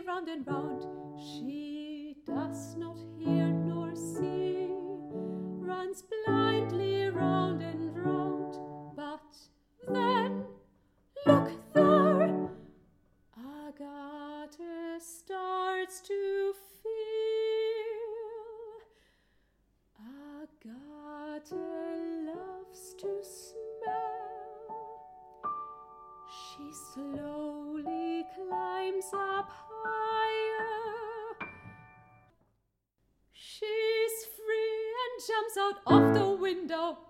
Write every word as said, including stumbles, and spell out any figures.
round and round. She does not hear nor see, runs blindly round and round. But then, look there, Agatha starts to feel. Agatha loves to smell. She slowly climbs up higher. She's free and jumps out of the window.